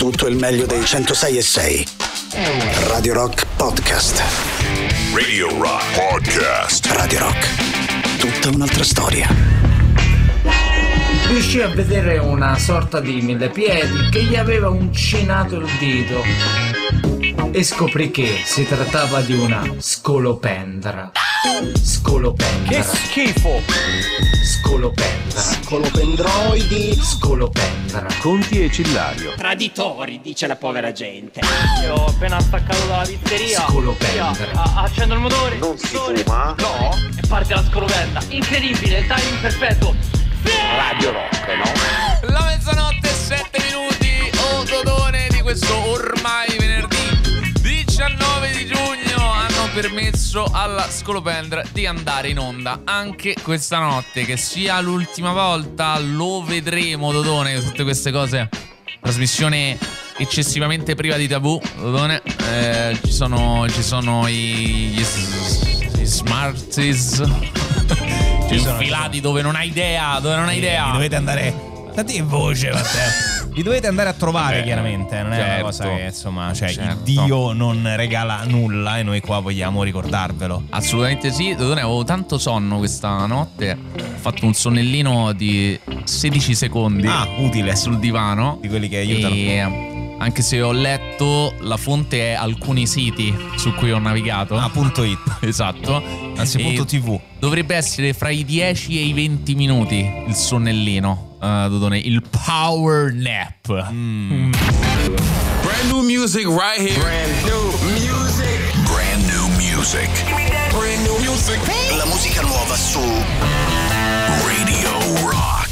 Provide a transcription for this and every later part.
tutto il meglio dei 106.6. Radio Rock Podcast. Radio Rock Podcast. Radio Rock. Tutta un'altra storia. Riuscì a vedere una sorta di millepiedi che gli aveva uncinato il dito e scoprì che si trattava di una scolopendra. Scolopendra. Che schifo! Scolopendra. Scolopendroidi. Scolopendra. Conti e Cillario. Traditori, dice la povera gente. Io ho appena staccato dalla pizzeria. Scolopendra. Accendo il motore. Non si fuma? No. E parte la scolopendra. Incredibile, il timing perfetto. Radio Rock, no? La mezzanotte e 7 minuti, Dodone di questo ormai venerdì 19 di giugno hanno permesso alla Scolopendra di andare in onda anche questa notte. Che sia l'ultima volta lo vedremo, Dodone, tutte queste cose. Trasmissione eccessivamente priva di tabù, Dodone. Ci sono gli smarties infilati dove non hai idea, Vi dovete andare. Senti che voce, Matteo. Vi dovete andare a trovare, chiaramente. Non è una cosa che, insomma, cioè, il Dio non regala nulla e noi qua vogliamo ricordarvelo. Assolutamente sì, Dodone, avevo tanto sonno questa notte. Ho fatto un sonnellino di 16 secondi. Utile. Sul divano. Di quelli che aiutano. E anche se ho letto, la fonte è alcuni siti su cui ho navigato. .it. Esatto. Anzi, .tv. Dovrebbe essere fra i 10 e i 20 minuti il sonnellino, Dodone, il power nap. Brand new music right here. Brand new music. Brand new music. Brand new music. La musica nuova su Radio Rock.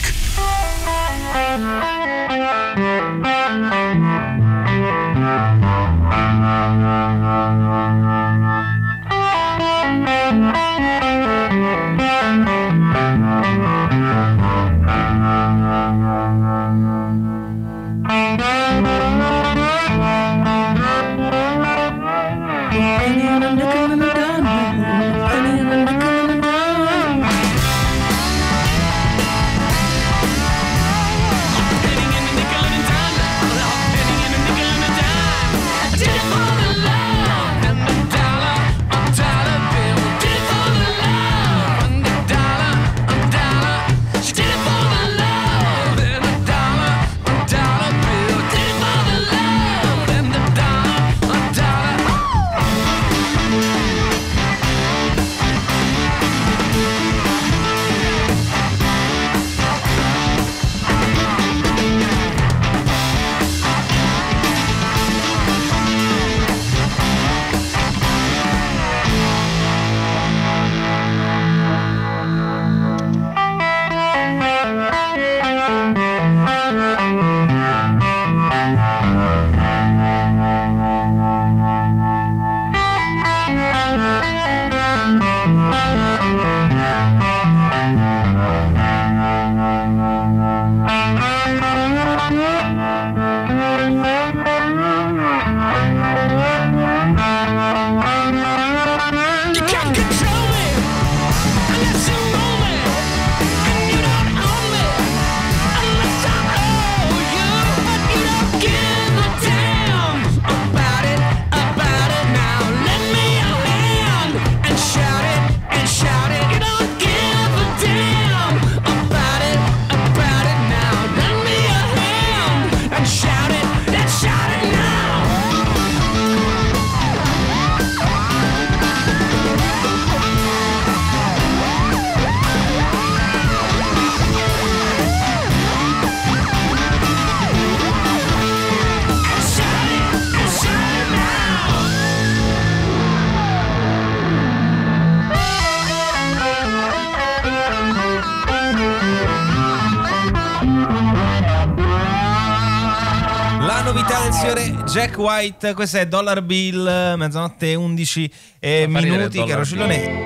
Jack White, questa è Dollar Bill, mezzanotte e 11 minuti, caro Cillone.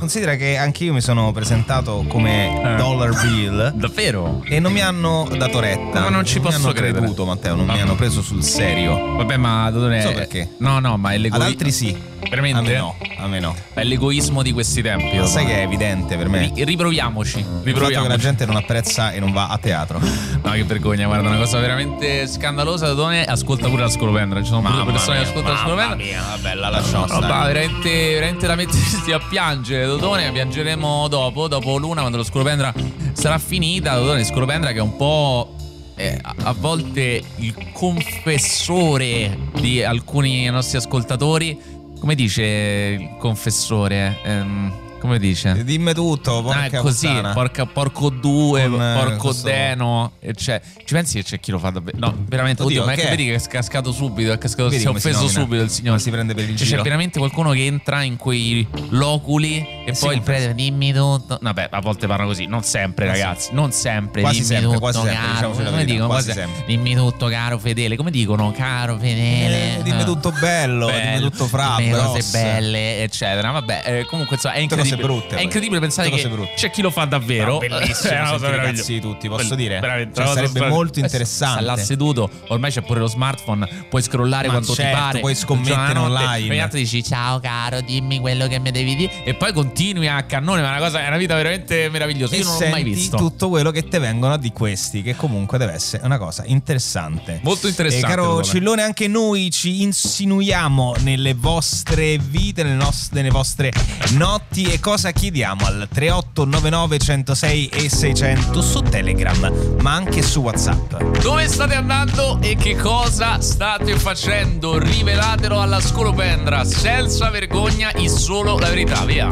Considera che anche io mi sono presentato come Dollar Bill. Davvero? E non mi hanno dato retta. Ma non ci posso mi hanno credere. creduto, Matteo, non mi hanno preso sul serio. Vabbè, ma Non so perché. No, ma è l'egoismo. Ad altri sì. Veramente? A me no. È l'egoismo di questi tempi. Lo sai che è evidente per me. Riproviamoci. Il fatto che la gente non apprezza e non va a teatro. No, che vergogna, guarda, una cosa veramente scandalosa. Dodone ascolta pure la Scolopendra. Ci sono pure persone che ascoltano la Scolopendra. Mamma mia, vabbè, la lasciamo No, stare. veramente da mettersi a piangere, Dodone. Piangeremo dopo l'una, quando lo Scolopendra sarà finita. Dodone, Scolopendra che è un po' a volte il confessore di alcuni nostri ascoltatori. Come dice il confessore? Come dice? Dimmi tutto, porca è così, puttana. porco due, porco questo- deno. Ci pensi che c'è chi lo fa davvero? No, veramente. Oddio, Oddio, ma che è? vedi che è cascato subito, è cascato, Vedi si è come si offeso nomina? subito il signore. Ma si prende per il Cioè, giro. c'è veramente qualcuno che entra in quei loculi e sì, poi il un po'. prete, dimmi tutto. Vabbè, a volte parla così, non sempre, ragazzi, non sempre. Quasi Dimmi sempre, tutto, quasi sempre, caro. diciamoci la Come verità, dicono? quasi Quasi- sempre. Dimmi tutto, caro fedele. Come dicono, caro fedele? Dimmi tutto bello, dimmi tutto fra, dimmi cose bros. belle, eccetera. Vabbè, comunque insomma, è Tutte cose incredibile. brutte, È incredibile pensare tutte che cose brutte. c'è chi lo fa davvero. Bellissimo È una cosa sentire i meravigliosa. cazzi di tutti, posso dire? Veramente, Cioè, una cosa sarebbe molto interessante. Sta là seduto, ormai c'è pure lo smartphone, puoi scrollare Ma quando certo, ti pare. puoi scommettere Giornanotte, online. Ogni tanto dici ciao caro, dimmi quello che mi devi dire e poi continui a cannone, ma è una vita veramente meravigliosa. E Io non l'ho mai senti visto. tutto quello che te vengono di questi, che comunque deve essere una cosa interessante. Molto interessante, E caro Dodone. Cillone, anche noi ci insinuiamo nelle vostre vite, nelle vostre notti. E cosa chiediamo al 3899 106 e 600 su Telegram, ma anche su WhatsApp. Dove state andando e che cosa state facendo? Rivelatelo alla Scolopendra, senza vergogna, in solo la verità, via.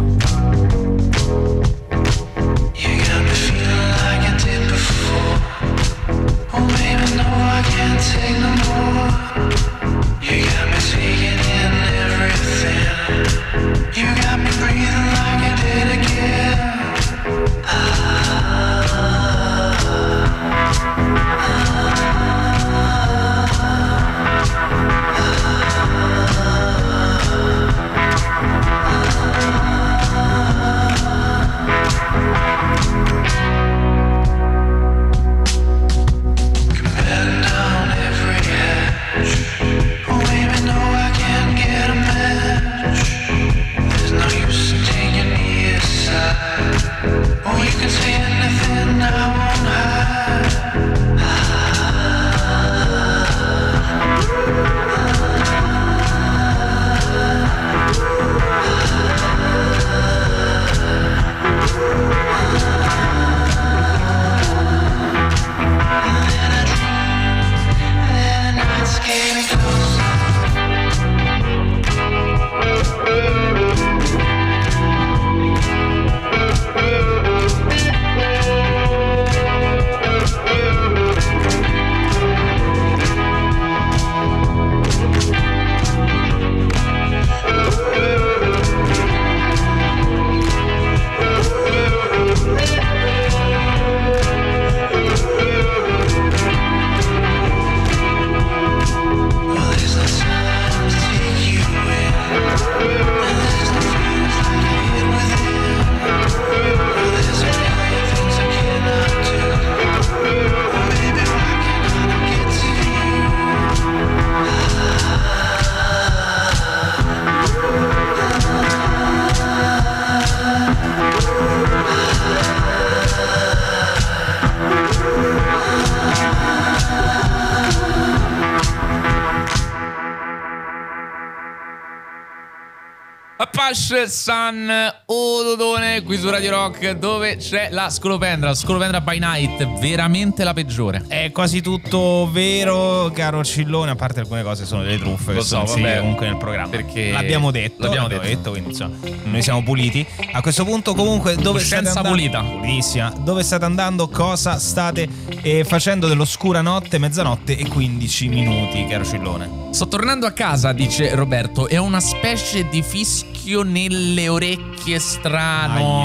Apache Sun o Dodone qui su Radio Rock, dove c'è la Scolopendra by Night, veramente la peggiore. È quasi tutto vero, caro Cillone, a parte alcune cose sono delle truffe che sono inserite comunque nel programma. Perché l'abbiamo detto, quindi insomma, noi siamo puliti. A questo punto comunque dove state Coscienza andando? pulita. Pulissima. Dove state andando? Cosa state facendo dell'oscura notte, mezzanotte e 15 minuti, caro Cillone? Sto tornando a casa, dice Roberto, è una specie di fischio nelle orecchie strano.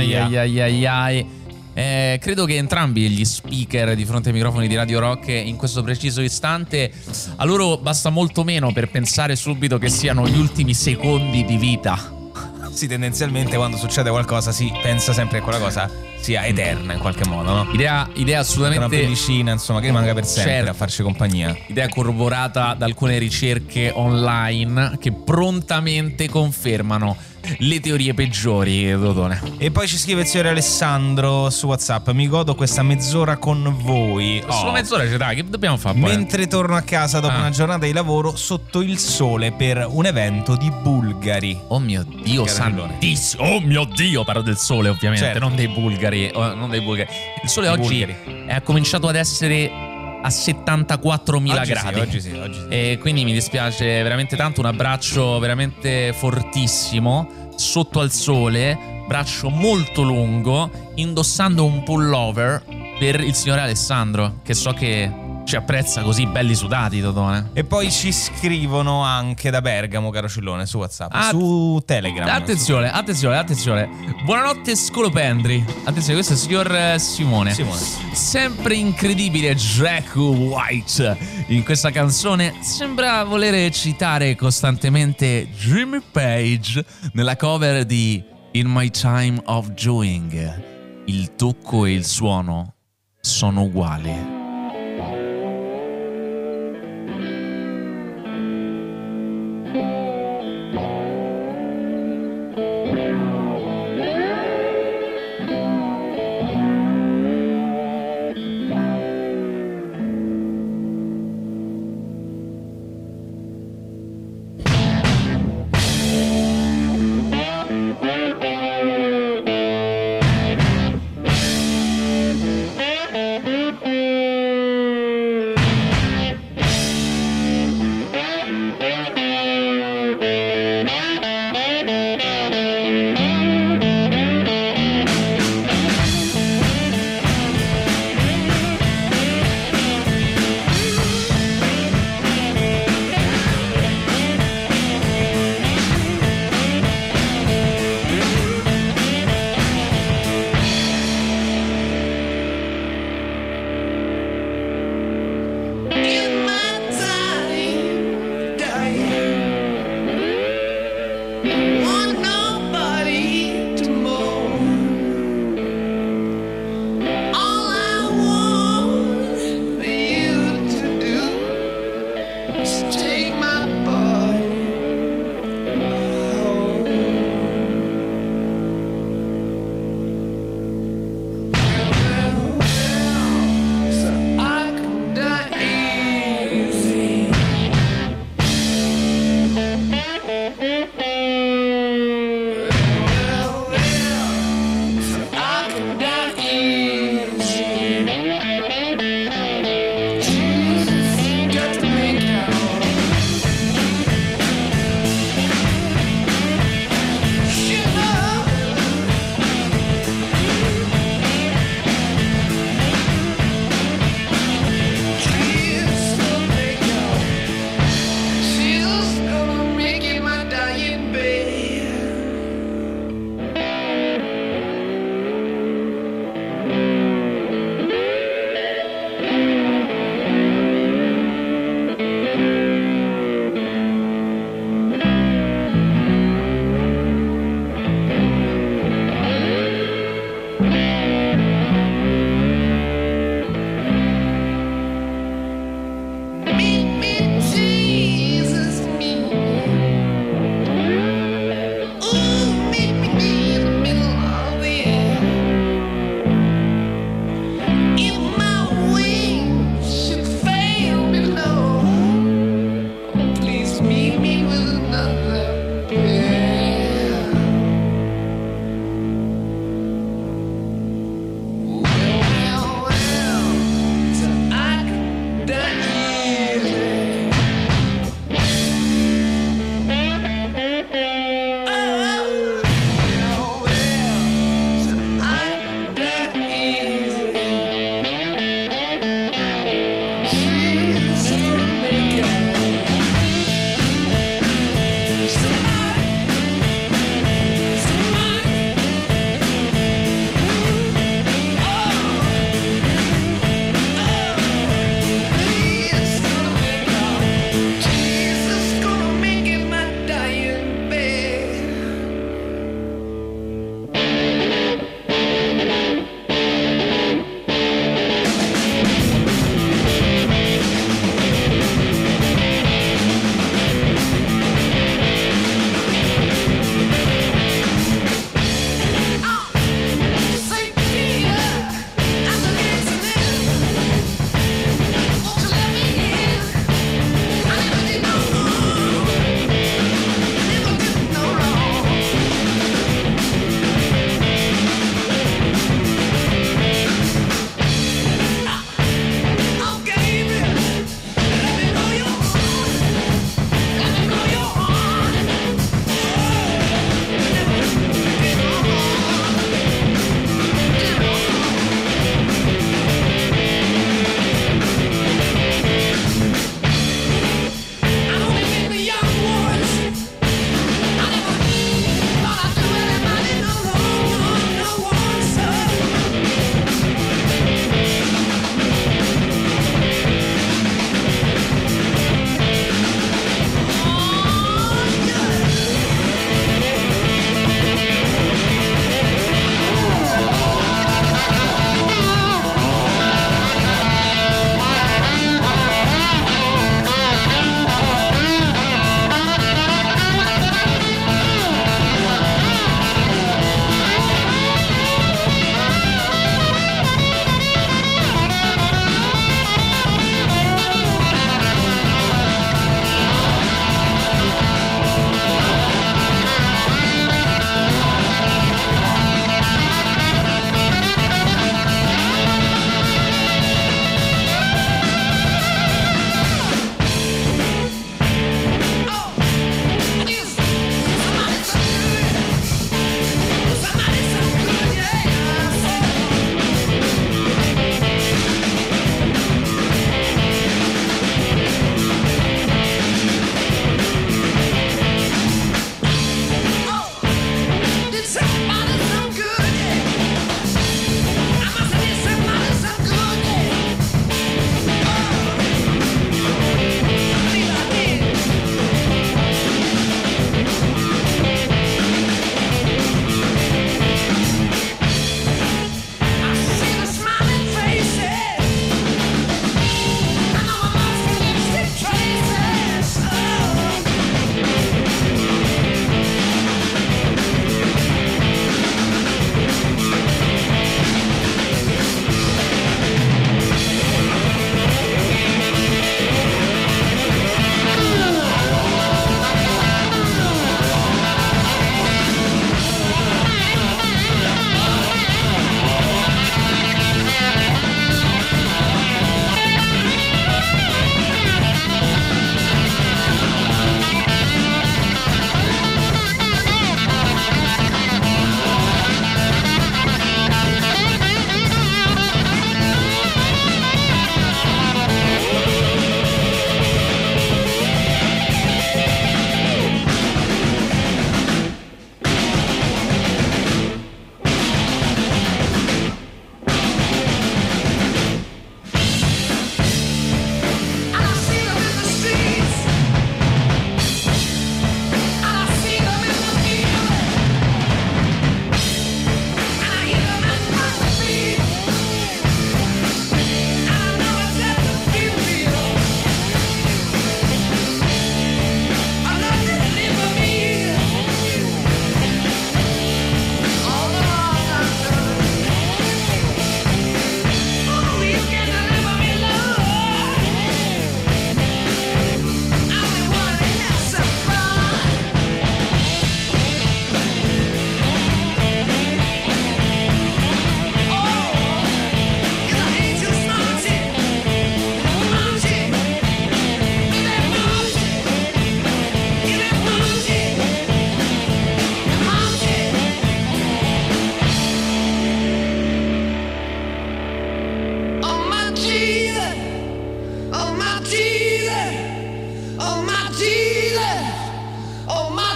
Ai. Credo che entrambi gli speaker di fronte ai microfoni di Radio Rock in questo preciso istante, a loro basta molto meno per pensare subito che siano gli ultimi secondi di vita. Sì, tendenzialmente quando succede qualcosa si pensa sempre che quella cosa sia eterna in qualche modo, no? Idea assolutamente Una pellicina, insomma, che rimanga per sempre, certo, a farci compagnia. Idea corroborata da alcune ricerche online che prontamente confermano le teorie peggiori, Dodone. E poi ci scrive il signore Alessandro su WhatsApp: mi godo questa mezz'ora con voi. Solo mezz'ora c'è, dai, che dobbiamo fare poi? Mentre torno a casa dopo una giornata di lavoro sotto il sole per un evento di bulgari. Oh mio Dio santissimo. Oh mio Dio, parlo del sole ovviamente, certo, non dei bulgari, non dei bulgari. Il sole oggi è cominciato ad essere a 74.000 gradi. Oggi sì. E quindi mi dispiace veramente tanto. Un abbraccio veramente fortissimo sotto al sole, braccio molto lungo, indossando un pullover per il signore Alessandro, che so che ci apprezza così belli sudati, Totone. E poi ci scrivono anche da Bergamo, caro Cillone, su WhatsApp, su Telegram. Attenzione. Buonanotte scolopendri. Attenzione, questo è il signor Simone. Sempre incredibile Jack White in questa canzone. Sembra volere citare costantemente Jimmy Page nella cover di In My Time of Doing. Il tocco e il suono sono uguali.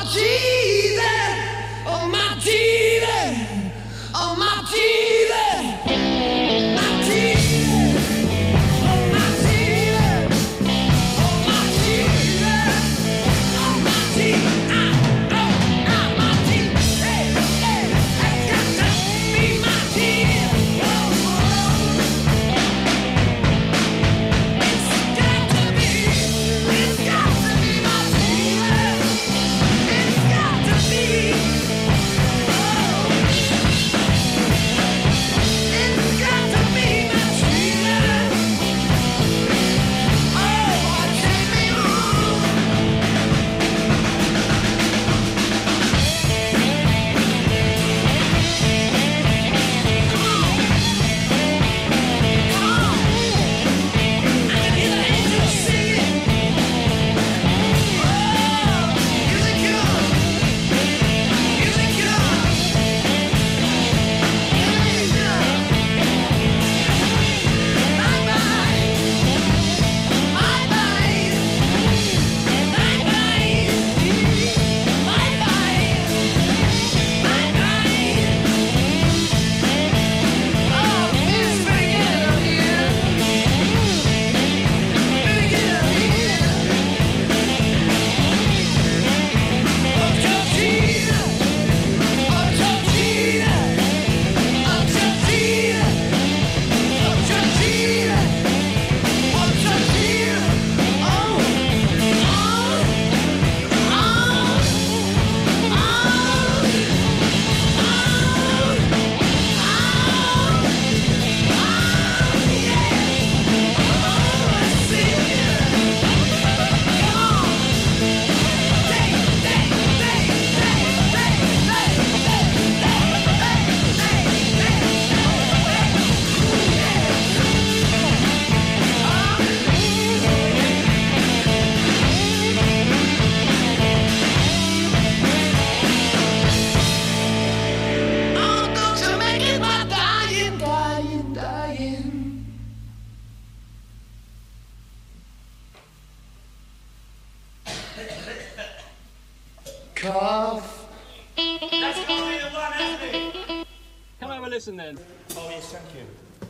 Cough. That's gonna be the one, isn't it? Can I have a listen then? Oh yes, thank you.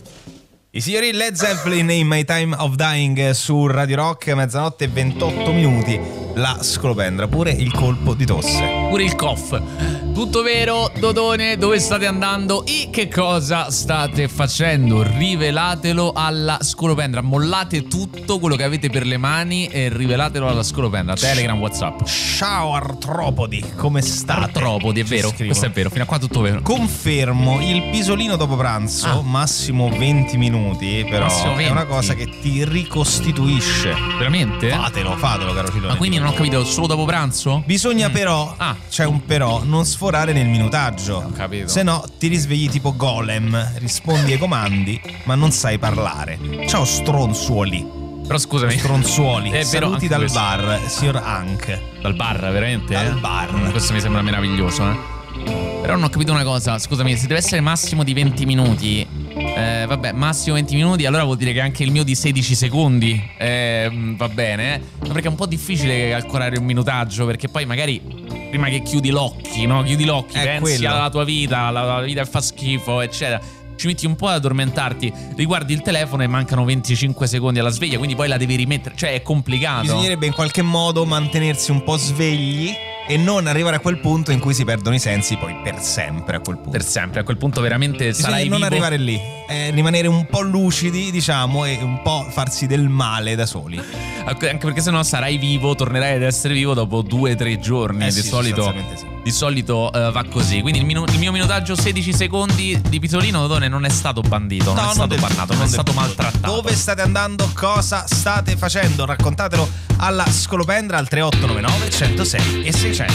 I signori Led Zeppelin in My Time of Dying su Radio Rock, mezzanotte e 28 minuti. La scolopendra, pure il colpo di tosse. Pure il cough. Tutto vero, Dodone, dove state andando e che cosa state facendo? Rivelatelo alla scolopendra. Mollate tutto quello che avete per le mani e rivelatelo alla scolopendra. Telegram, WhatsApp. Ciao Artropodi, come state? Artropodi, è vero, questo è vero, fino a qua tutto vero. Confermo, il pisolino dopo pranzo, massimo 20 minuti, però Massimo 20. è una cosa che ti ricostituisce. Veramente? Fatelo, caro Cilone. Ma quindi non ho capito, solo dopo pranzo? Bisogna però, c'è un però, non sforare nel minutaggio. Ho capito. Se no ti risvegli tipo Golem, rispondi ai comandi ma non sai parlare. Ciao stronzuoli. Però scusami, Stronzuoli. è vero, Saluti anche dal questo. bar, signor Hank. Dal bar, veramente? Dal bar. Questo mi sembra meraviglioso, Però non ho capito una cosa, scusami, se deve essere massimo di 20 minuti, vabbè, massimo 20 minuti, allora vuol dire che anche il mio di 16 secondi va bene, No, perché è un po' difficile calcolare un minutaggio, perché poi magari prima che chiudi l'occhio, no? Chiudi l'occhio, pensi quello. alla tua vita, la vita che fa schifo, eccetera. Ci metti un po' ad addormentarti, riguardi il telefono e mancano 25 secondi alla sveglia, quindi poi la devi rimettere, cioè è complicato. Bisognerebbe in qualche modo mantenersi un po' svegli e non arrivare a quel punto in cui si perdono i sensi poi per sempre a quel punto. Per sempre, a quel punto veramente Bisogna sarai non vivo. arrivare lì, rimanere un po' lucidi, diciamo, e un po' farsi del male da soli. Anche perché sennò sarai vivo, tornerai ad essere vivo dopo 2-3 giorni. Sì, sostanzialmente sì. Di solito va così. Quindi il mio minutaggio 16 secondi di pisolino, Dodone, non è stato bandito, non è stato bannato, non è stato maltrattato. Dove state andando? Cosa state facendo? Raccontatelo alla scolopendra al 3899 106 e 600.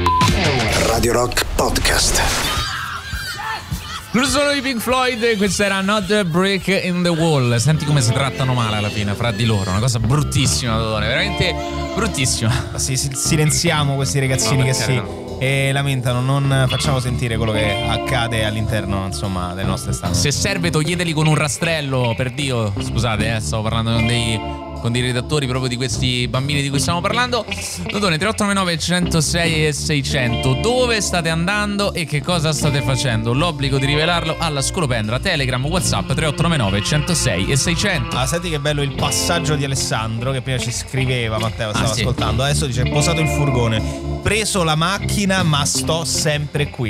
Radio Rock Podcast. Sono i Pink Floyd, questa era Not a Break in the Wall. Senti come si trattano male alla fine fra di loro, una cosa bruttissima, Dodone, veramente bruttissima. Silenziamo questi ragazzini che si carità. lamentano, non facciamo sentire quello che accade all'interno, insomma, delle nostre stanze. Se serve toglieteli con un rastrello, per Dio. Scusate, stavo parlando con con dei redattori proprio di questi bambini di cui stiamo parlando. Dodone, 3899 106 e 600, dove state andando e che cosa state facendo? L'obbligo di rivelarlo alla Scolopendra, Telegram, WhatsApp 3899 106 e 600. Senti che bello il passaggio di Alessandro che prima ci scriveva, Matteo, stava sì. ascoltando. Adesso dice: posato il furgone, preso la macchina, ma sto sempre qui.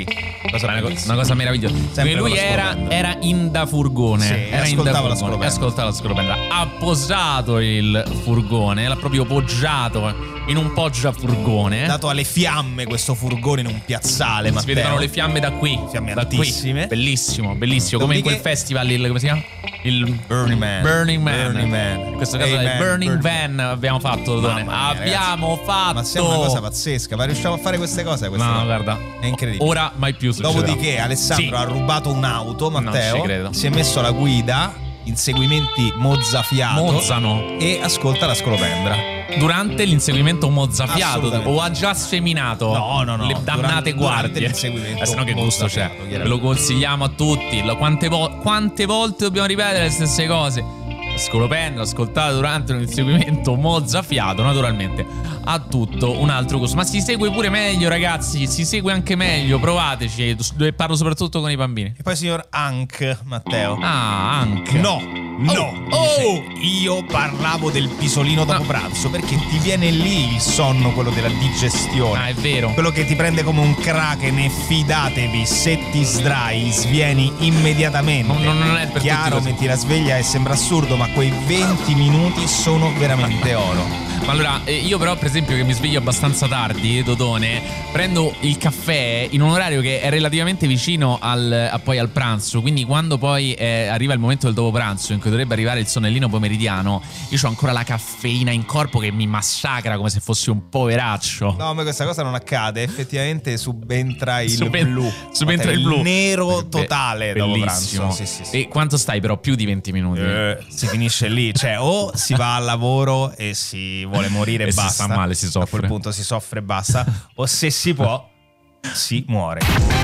Una cosa meravigliosa. Perché lui era in da furgone. Sì, era in da ascoltava la furgone. Ascoltava la Scolopendra. Ha posato il furgone, l'ha proprio poggiato in un poggiafurgone. Dato alle fiamme questo furgone in un piazzale, Matteo. Si vedono le fiamme da qui. Fiamme da altissime. Qui. Bellissimo, bellissimo. Come in quel festival, come si chiama? Il Burning Man. Burning Man. Burning Man. In questo caso è il Burning Van abbiamo fatto, Dodone. Abbiamo fatto. Ma siamo una cosa pazzesca, ma riusciamo a fare queste cose? No, guarda. È incredibile. Ora mai più succederà. Dopodiché Alessandro ha rubato un'auto, Matteo. Non ci credo. Si è messo alla guida, inseguimenti mozzafiato. E ascolta la Scolopendra. Durante l'inseguimento mozzafiato Assolutamente. o ha già sfeminato No. le dannate Durante guardie? l'inseguimento Se no che gusto c'è? mozzafiato, Ve lo consigliamo a tutti. Quante volte dobbiamo ripetere le stesse cose? Scolopendra, ascoltate durante un inseguimento mozzafiato, naturalmente ha tutto un altro gusto. Ma si segue pure meglio, ragazzi. Si segue anche meglio. Provateci. Parlo soprattutto con i bambini. E poi signor Hank, Matteo. Ah, Hank. No. Dice, io parlavo del pisolino dopo pranzo, perché ti viene lì il sonno, quello della digestione. Ah, è vero. Quello che ti prende come un kraken, e fidatevi, se ti sdrai svieni immediatamente. Non è per chiaro, tutti così. metti la sveglia e sembra assurdo, ma quei 20 minuti sono veramente oro. Ma allora, io però per esempio che mi sveglio abbastanza tardi, Dodone, prendo il caffè in un orario che è relativamente vicino poi al pranzo. Quindi quando poi arriva il momento del dopo pranzo, in cui dovrebbe arrivare il sonnellino pomeridiano, io ho ancora la caffeina in corpo che mi massacra come se fossi un poveraccio. No, ma questa cosa non accade. Effettivamente subentra il blu. Subentra il blu. Il nero totale dopo Bellissimo. pranzo. Sì. E quanto stai però? Più di 20 minuti? Si finisce lì. Cioè, o si va al lavoro e si vuole morire e E si basta. sta male, si soffre. A quel punto si soffre e basta. O se si può, si muore.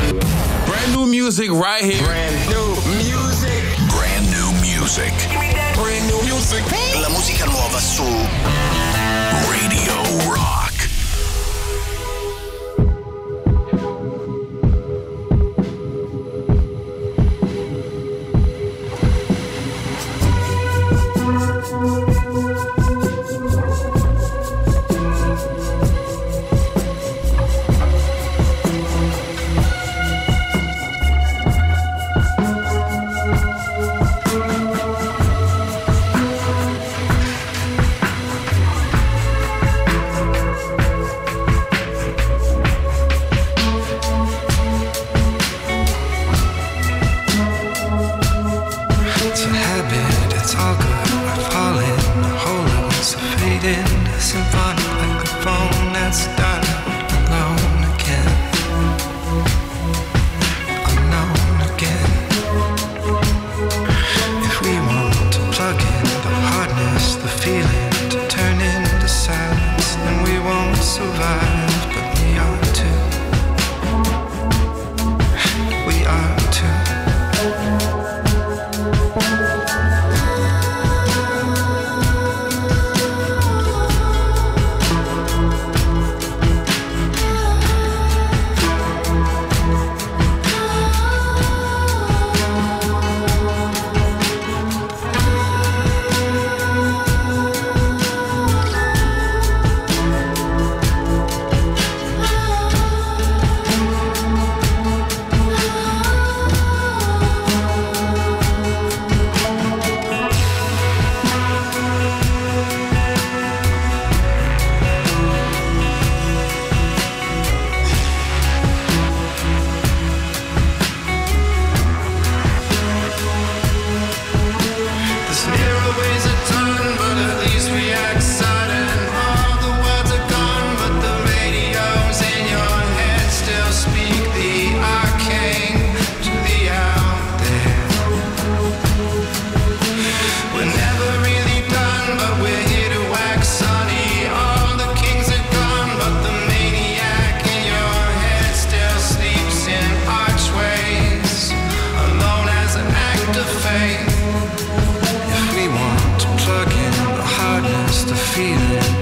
Brand new music right here. Brand new music. Brand new music. Brand new music. La musica nuova su Radio Rock.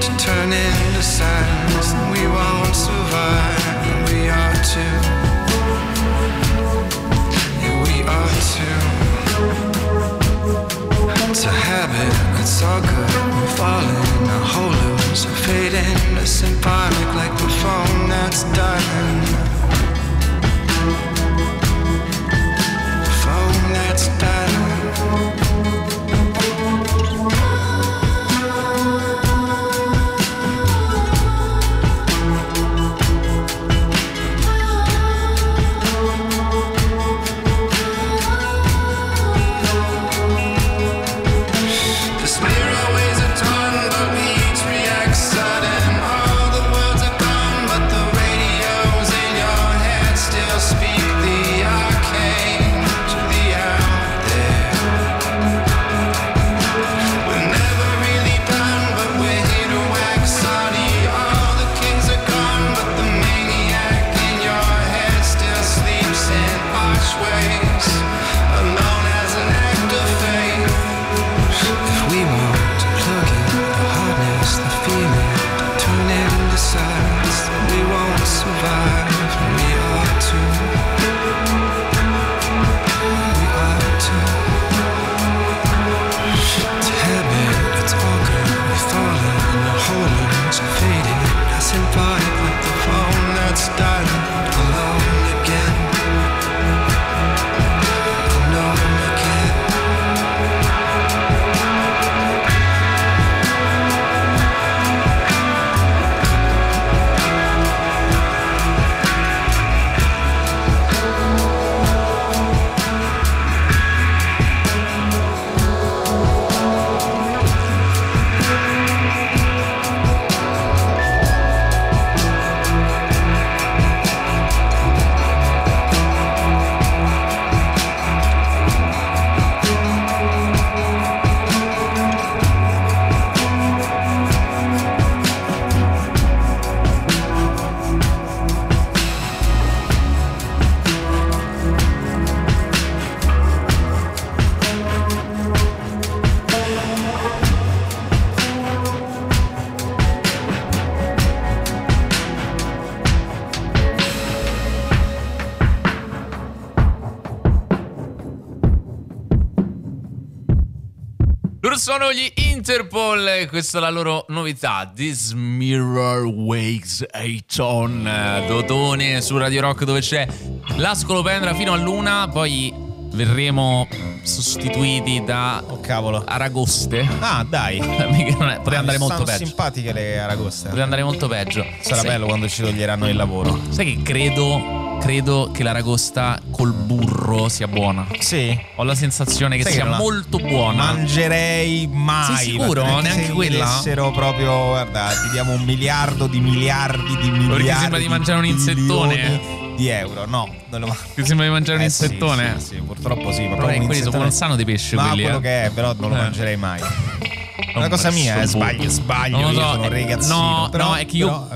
to turn into silence, and we won't survive. We are too. Yeah, we are too. It's a habit, it's all good. We're falling, our whole lives are fading. A symphonic like the phone that's dying. The phone that's dying. Sono gli Interpol e questa è la loro novità, This Mirror Wakes Ayton, Dodone su Radio Rock, dove c'è la Scolopendra fino all'una, poi verremo sostituiti da aragoste. Ah, dai. Poteva andare molto peggio. Sono simpatiche le aragoste. Poteva andare molto peggio. Sarà bello quando ci toglieranno il lavoro. Sai che credo che l'aragosta col burro sia buona. Sì. Ho la sensazione che sia molto buona. Mangerei mai. Sei sicuro? Neanche se quella? Se dessero proprio, guarda, ti diamo 1 miliardo di miliardi di miliardi. Perché sembra di mangiare un insettone di euro. No, non lo mangio. Ti sembra di mangiare un insettone? Sì, purtroppo sì. Ma quelli sono non sanno di pesce, ma quelli. quello che è, però non lo mangerei mai. Una cosa mia, sbaglio. Non lo so, io sono un ragazzino. No, è che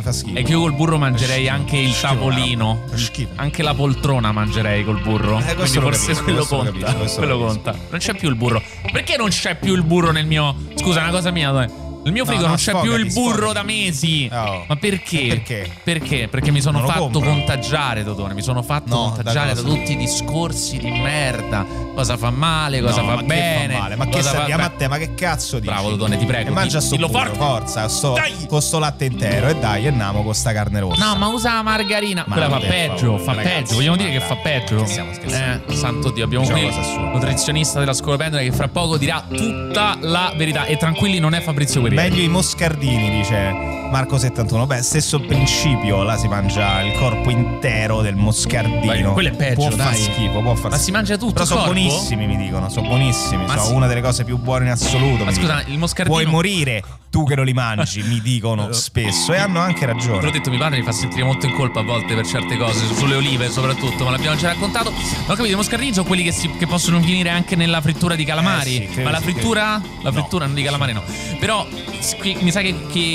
io col burro mangerei anche il tavolino. Anche la poltrona mangerei col burro. Quindi forse quello conta. Quello conta. Non c'è più il burro. Perché non c'è più il burro nel mio... Scusa, una cosa mia, dai. Nel mio frigo non c'è più il burro da mesi. Ma perché? Perché mi sono fatto contagiare, Dodone. Mi sono fatto contagiare da tutti i discorsi di merda. Cosa fa male, cosa fa bene. Che fa male? Ma che sappiamo a te? Ma che cazzo dici? Bravo, Dodone, ti prego. E mangia sto burro, forza. Con sto latte intero. E dai, andiamo con sta carne rossa. No, ma usa la margarina. Quella fa peggio. Fa peggio. Vogliamo dire che fa peggio? Stiamo scherzando. Santo Dio, abbiamo qui il nutrizionista della Scolopendra che fra poco dirà tutta la verità. E tranquilli, non è Fabrizio Guerrieri. Meglio i moscardini, dice Marco 71. Beh, stesso principio, là si mangia il corpo intero del moscardino. Quello è peggio, può far schifo, può far Ma si mangia tutto. Però sono buonissimi, mi dicono, sono buonissimi. Sono una delle cose più buone in assoluto. Ma scusa, il moscardino... Puoi morire tu che non li mangi, mi dicono spesso. E hanno anche ragione. Te l'ho detto, mio padre mi fa sentire molto in colpa a volte per certe cose, sulle olive soprattutto, ma l'abbiamo già raccontato. Non ho capito, i moscardini sono quelli che possono finire anche nella frittura di calamari. Ma la frittura? La frittura non di calamari no. Però mi sa che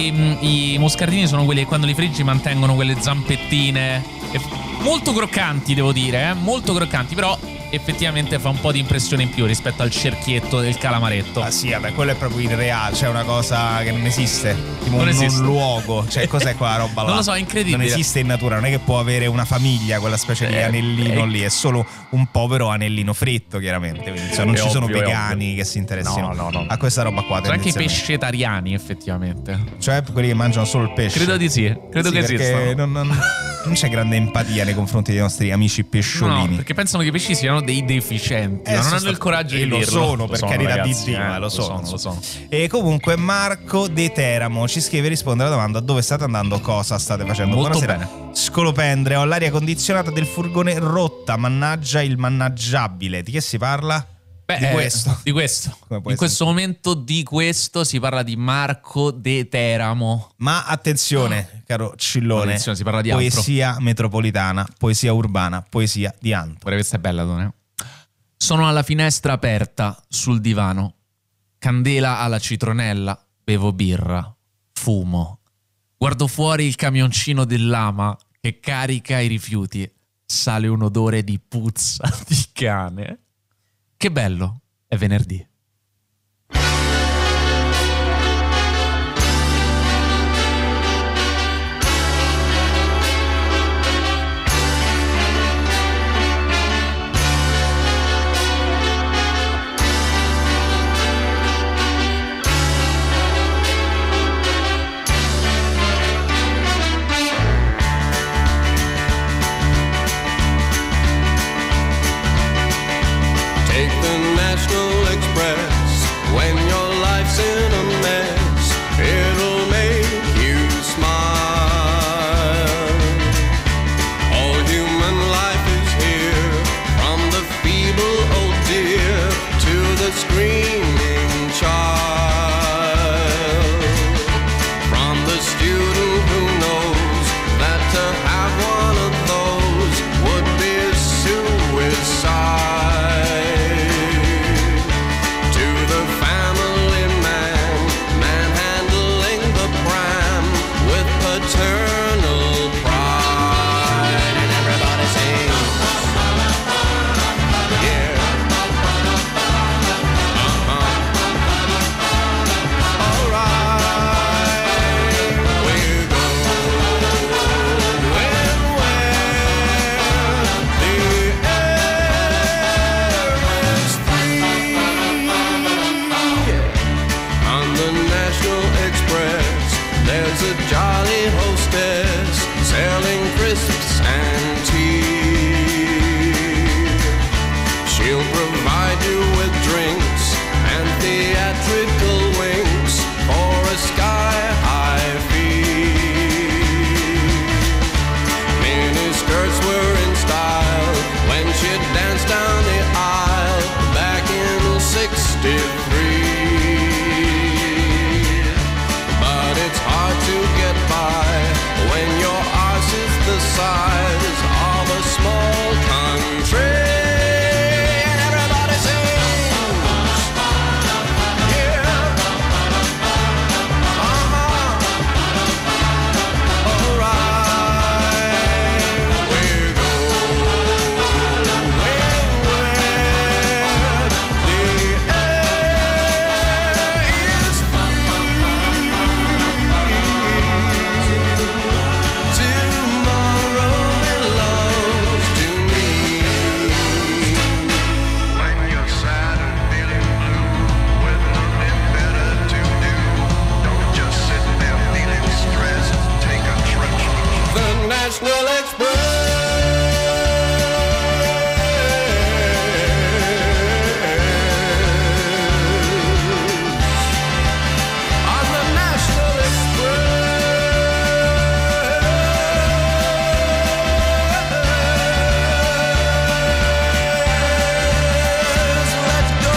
i moscardini sono quelli che quando li friggi mantengono quelle zampettine molto croccanti, devo dire, molto croccanti, però effettivamente fa un po' di impressione in più rispetto al cerchietto del calamaretto. Ah sì, vabbè, quello è proprio irreale, cioè una cosa che non esiste, tipo Non un esiste. luogo, cioè cos'è quella roba là? Non lo so, è incredibile. Non esiste in natura, non è che può avere una famiglia quella specie di anellino lì, è solo un povero anellino fritto, chiaramente, quindi insomma, non È ci sono ovvio, è vegani ovvio. che si interessino No. a questa roba qua. Sono anche i tendenzialmente. pescetariani, effettivamente. Cioè quelli che mangiano solo il pesce. Credo di sì, credo che perché esistano. non c'è grande empatia nei confronti dei nostri amici pesciolini. No, perché pensano che i pesci siano dei deficienti, ma non hanno il coraggio di lo dirlo. sono, per carità ragazzi, di Dio, lo lo sono. sono. E comunque Marco De Teramo ci scrive e risponde alla domanda: dove state andando, cosa state facendo? Molto Buonasera. bene. Scolopendre, ho l'aria condizionata del furgone rotta, mannaggia il mannaggiabile. Di che si parla? Di questo. Di questo. Come puoi In questo momento di questo si parla di Marco De Teramo. Ma attenzione, caro Cillone, Attenzione, si parla di altro. poesia metropolitana, poesia urbana, poesia di Anto. Guarda, questa è bella, Tone. Sono alla finestra aperta, sul divano. Candela alla citronella, bevo birra, fumo. Guardo fuori il camioncino dell'ama che carica i rifiuti. Sale un odore di puzza di cane. Che bello, è venerdì. Take the National Express when your life's in a mess. It'll make you smile. All human life is here, from the feeble old deer to the screaming child. From the student who knows that to have one of those would be suicide. Eternal pride, and everybody sings. Yeah. All right, we're going where the air is free. On the National Express, there's a jolly hostess selling crisps and tea. She'll provide you with drinks and theatrical winks for a sky-high fee. Mini skirts were in style when she danced down the aisle back in '63. But it's hard to get by when your arse is the size of a small country. And everybody sings. Yeah. All right. We're going where the air is tomorrow belongs to me. When you're sad and feeling blue, with nothing better to do, don't just sit there feeling stressed. Take a trip. The National Express. On the National Express. Let's go.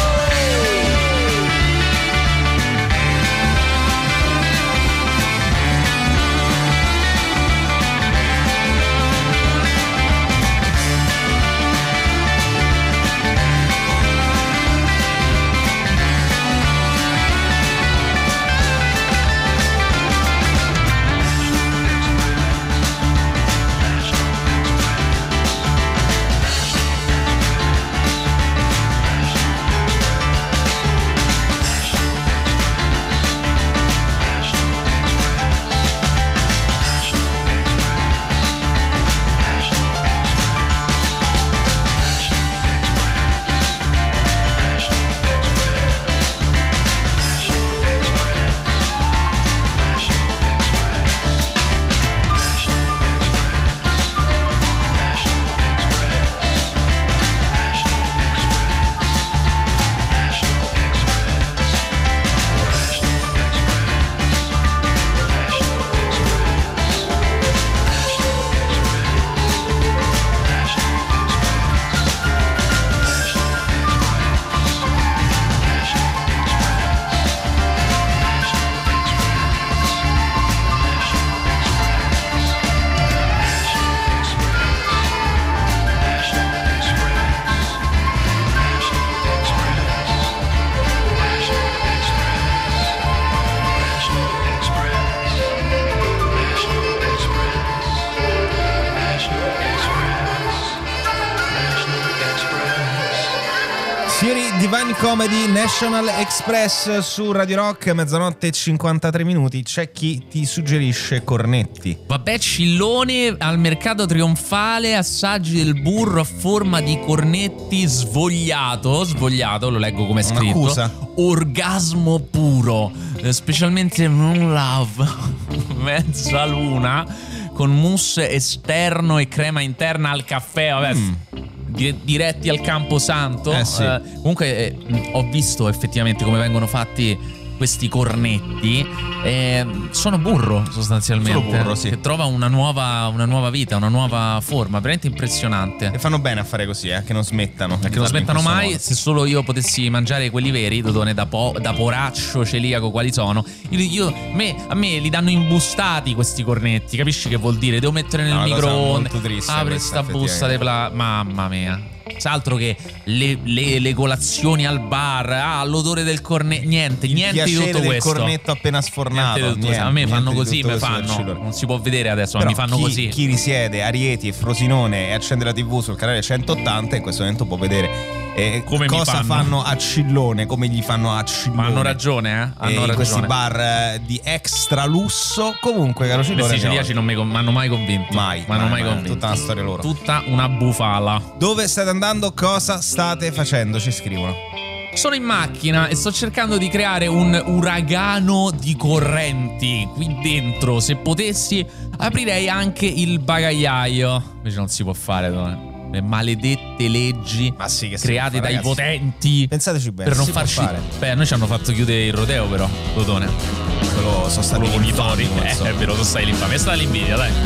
Divine Comedy, National Express su Radio Rock, mezzanotte e 53 minuti. C'è chi ti suggerisce cornetti. Vabbè, Cillone al mercato trionfale, assaggi del burro a forma di cornetti svogliato, lo leggo come è scritto. Un'accusa. Orgasmo puro, specialmente Moon Love, mezza luna, con mousse esterno e crema interna al caffè, vabbè. Diretti al Camposanto. Sì. Comunque ho visto effettivamente come vengono fatti questi cornetti. Sono burro sostanzialmente. Solo burro, sì. Che trova una nuova vita, una nuova forma. Veramente impressionante. E fanno bene a fare così, che non smettano. Che non smettano mai. Modo. Se solo io potessi mangiare quelli veri, Dodone, da poraccio celiaco quali sono, a me li danno imbustati questi cornetti. Capisci che vuol dire? Devo mettere nel microonde. Apri sta busta di mamma mia. Altro che le colazioni al bar, l'odore del cornetto, niente di tutto questo. Il cornetto appena sfornato. A me fanno così, non si può vedere adesso, ma mi fanno così. Chi risiede a Rieti e Frosinone e accende la TV sul canale 180 in questo momento può vedere come cosa fanno a Cillone, come gli fanno a Cillone. Ma hanno ragione, Hanno ragione. Questi bar di extra lusso. Comunque, caro Cillone, questi celiaci non mi hanno mai convinto. Mai convinto. Tutta una storia loro. Tutta una bufala. Dove state andando? Cosa state facendo? Ci scrivono. Sono in macchina e sto cercando di creare un uragano di correnti qui dentro. Se potessi aprirei anche il bagagliaio. Invece non si può fare, le maledette leggi create dai potenti. Pensateci bene. Per non farci. Beh, noi ci hanno fatto chiudere il rodeo, però, Dodone. Quello sono stati gli tori. È vero, sono stati l'infamia. È stata l'invidia, dai.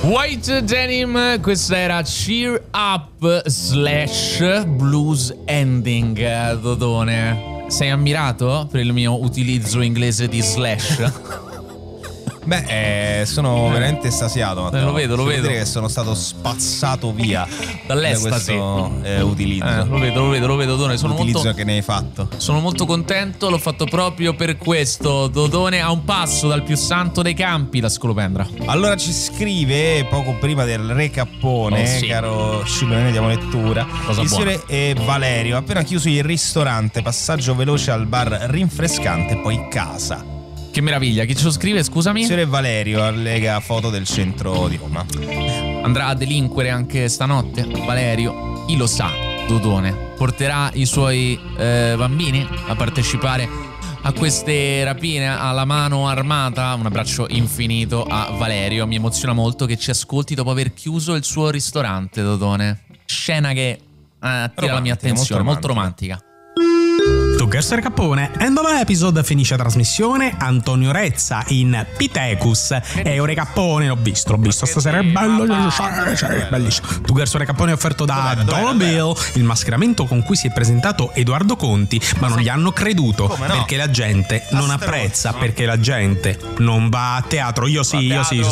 White Denim, questa era Cheer Up / Blues Ending. Dodone, sei ammirato per il mio utilizzo inglese di slash? Beh, sono veramente estasiato, Matteo. Lo vedo. Devo dire che sono stato spazzato via dall'estasi da questo utilizzo. Lo vedo, Dodone. L'utilizzo che ne hai fatto. Sono molto contento, l'ho fatto proprio per questo. Dodone, a un passo dal più santo dei campi, la scolopendra. Allora ci scrive poco prima del recappone, caro Scilone, diamo lettura. Il signore Valerio, appena chiuso il ristorante, passaggio veloce al bar rinfrescante, poi casa. Che meraviglia, chi ce lo scrive, scusami? Il signore Valerio allega foto del centro di Roma. Andrà a delinquere anche stanotte, Valerio? Chi lo sa, Dodone? Porterà i suoi bambini a partecipare a queste rapine alla mano armata? Un abbraccio infinito a Valerio. Mi emoziona molto che ci ascolti dopo aver chiuso il suo ristorante, Dodone. Scena che attira la mia attenzione, molto romantica. Tuggers Recappone, end of episode, finisce la trasmissione. Antonio Rezza in Pitecus e Recappone, l'ho visto stasera, è bello, bellissimo. Tuggers Recappone è offerto da Bill, il mascheramento con cui si è presentato Edoardo Conti, ma non gli hanno creduto perché la gente non apprezza, perché la gente non va a teatro. Io sì,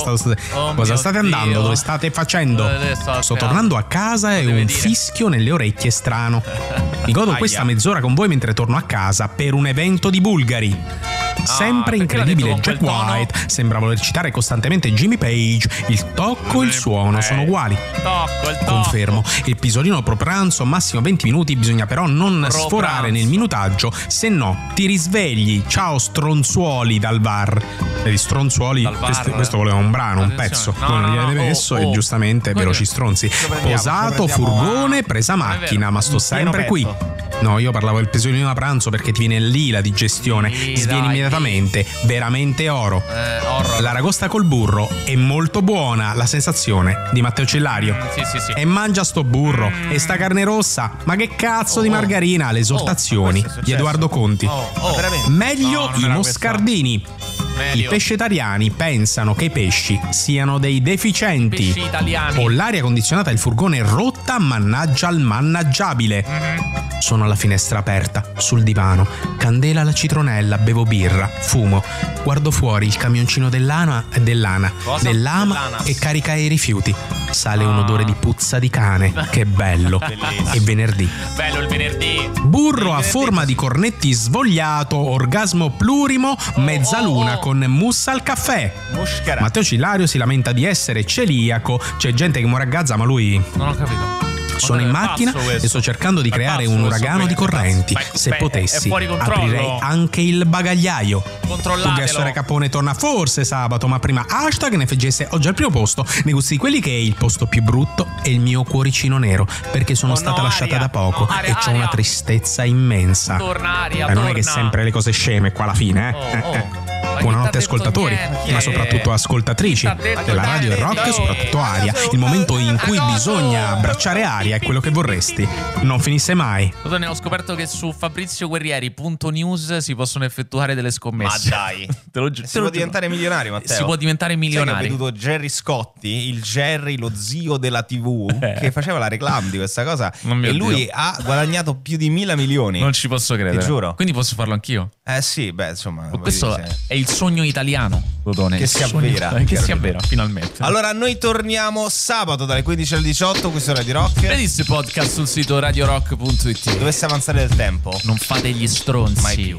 cosa state andando? Dove state facendo? Sto tornando a casa e un fischio nelle orecchie strano. Mi godo questa mezz'ora con voi mentre torno a casa per un evento di Bulgari. Sempre incredibile Jack White, sembra voler citare costantemente Jimmy Page. Il tocco e il suono sono uguali. Confermo. Episodino pro pranzo, massimo 20 minuti. Bisogna però non sforare nel minutaggio, se no ti risvegli. Ciao stronzuoli dal bar. Vedi, stronzuoli, questo voleva un brano, un pezzo. Voi non gliel'avete messo e giustamente veloci stronzi. Posato, furgone, presa macchina, ma sto sempre qui. No, io parlavo del pesolino da pranzo perché ti viene lì la digestione, svieni immediatamente, veramente oro. L'aragosta col burro è molto buona, la sensazione di Matteo Cillario. Sì. E mangia sto burro e sta carne rossa, ma che cazzo di margarina, le esortazioni di Edoardo Conti. Meglio i moscardini. I pescetariani pensano che i pesci siano dei deficienti. Pesci italiani. Ho l'aria condizionata e il furgone rotta, mannaggia al mannaggiabile. Sono alla finestra aperta, sul divano, candela alla citronella, bevo birra, fumo, guardo fuori il camioncino dell'ama e carica i rifiuti. Sale un odore di puzza di cane, che bello. È venerdì. Bello il venerdì. Burro a forma di cornetti svogliato, orgasmo plurimo, mezzaluna con mousse al caffè. Matteo Cillario si lamenta di essere celiaco, c'è gente che moragazza ma lui... Non ho capito. Sono in macchina e sto cercando di creare un uragano di correnti. Se potessi, aprirei anche il bagagliaio. Tuggers Recappone torna forse sabato, ma prima hashtag NFGS oggi al primo posto. Ne gusti quelli che è il posto più brutto e il mio cuoricino nero, perché sono stata lasciata da poco e c'ho una tristezza immensa. Non è che sempre le cose sceme qua alla fine, Buonanotte ascoltatori, ma soprattutto ascoltatrici della radio e rock, soprattutto Aria. Il momento in cui bisogna abbracciare Aria è quello che vorresti non finisse mai. Ne ho scoperto che su fabrizioguerrieri.news si possono effettuare delle scommesse. Ma dai, si può diventare milionario, Matteo. Si può diventare milionario. Sai che ho veduto Gerry Scotti, il Gerry, lo zio della TV, che faceva la reclame di questa cosa, e lui ha guadagnato più di 1.000 milioni. Non ci posso credere. Ti giuro. Quindi posso farlo anch'io? Sì, beh, insomma. Questo è il sogno italiano, Dodone. Che si avvera. Che si avvera, finalmente. Allora, noi torniamo sabato dalle 15 alle 18. Questo è Radio Rock. Vediste podcast sul sito radiorock.it. Dovesse avanzare del tempo, non fate gli stronzi. mai più.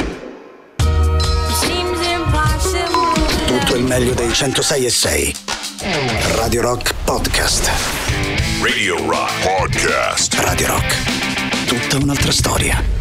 Tutto il meglio dei 106.6. Radio Rock Podcast. Radio Rock Podcast. Radio Rock. Tutta un'altra storia.